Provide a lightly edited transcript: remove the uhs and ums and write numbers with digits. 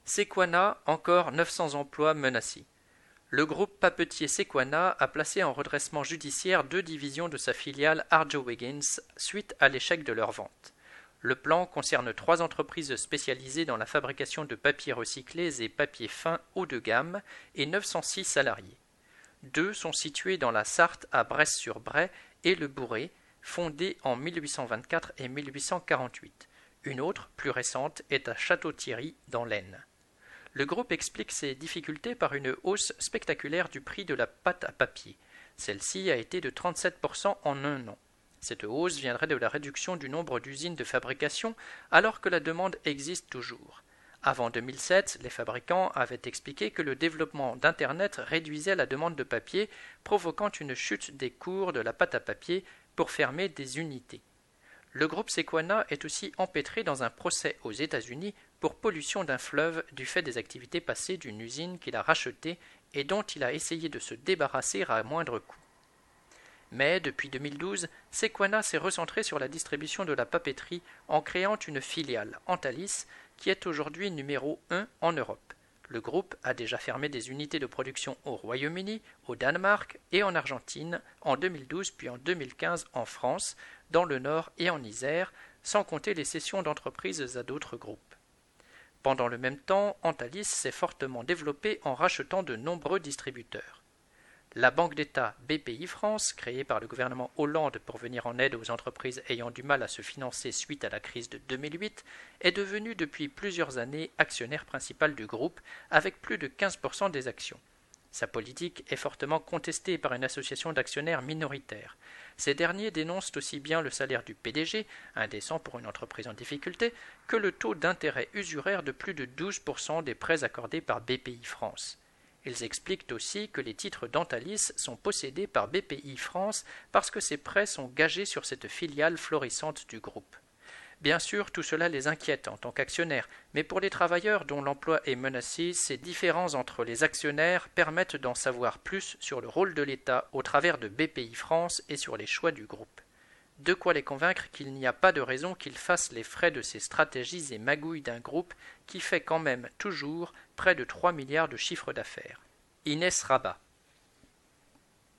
Sequana, encore 900 emplois menacés. Le groupe papetier Sequana a placé en redressement judiciaire 2 divisions de sa filiale Arjow Wiggins suite à l'échec de leur vente. Le plan concerne 3 entreprises spécialisées dans la fabrication de papiers recyclés et papiers fins haut de gamme et 906 salariés. 2 sont situés dans la Sarthe à Brest-sur-Bray et le Bourret, fondés en 1824 et 1848. Une autre, plus récente, est à Château-Thierry dans l'Aisne. Le groupe explique ses difficultés par une hausse spectaculaire du prix de la pâte à papier. Celle-ci a été de 37% en un an. Cette hausse viendrait de la réduction du nombre d'usines de fabrication alors que la demande existe toujours. Avant 2007, les fabricants avaient expliqué que le développement d'Internet réduisait la demande de papier, provoquant une chute des cours de la pâte à papier pour fermer des unités. Le groupe Sequana est aussi empêtré dans un procès aux États-Unis pour pollution d'un fleuve du fait des activités passées d'une usine qu'il a rachetée et dont il a essayé de se débarrasser à moindre coût. Mais depuis 2012, Sequana s'est recentré sur la distribution de la papeterie en créant une filiale, Antalis, qui est aujourd'hui numéro 1 en Europe. Le groupe a déjà fermé des unités de production au Royaume-Uni, au Danemark et en Argentine en 2012 puis en 2015 en France, dans le Nord et en Isère, sans compter les cessions d'entreprises à d'autres groupes. Pendant le même temps, Antalis s'est fortement développé en rachetant de nombreux distributeurs. La Banque d'État BPI France, créée par le gouvernement Hollande pour venir en aide aux entreprises ayant du mal à se financer suite à la crise de 2008, est devenue depuis plusieurs années actionnaire principal du groupe, avec plus de 15% des actions. Sa politique est fortement contestée par une association d'actionnaires minoritaires. Ces derniers dénoncent aussi bien le salaire du PDG, indécent pour une entreprise en difficulté, que le taux d'intérêt usuraire de plus de 12% des prêts accordés par BPI France. Ils expliquent aussi que les titres d'Antalis sont possédés par BPI France parce que ces prêts sont gagés sur cette filiale florissante du groupe. Bien sûr, tout cela les inquiète en tant qu'actionnaires, mais pour les travailleurs dont l'emploi est menacé, ces différends entre les actionnaires permettent d'en savoir plus sur le rôle de l'État au travers de BPI France et sur les choix du groupe. De quoi les convaincre qu'il n'y a pas de raison qu'ils fassent les frais de ces stratégies et magouilles d'un groupe qui fait quand même toujours près de 3 milliards de chiffre d'affaires. Inès Rabat.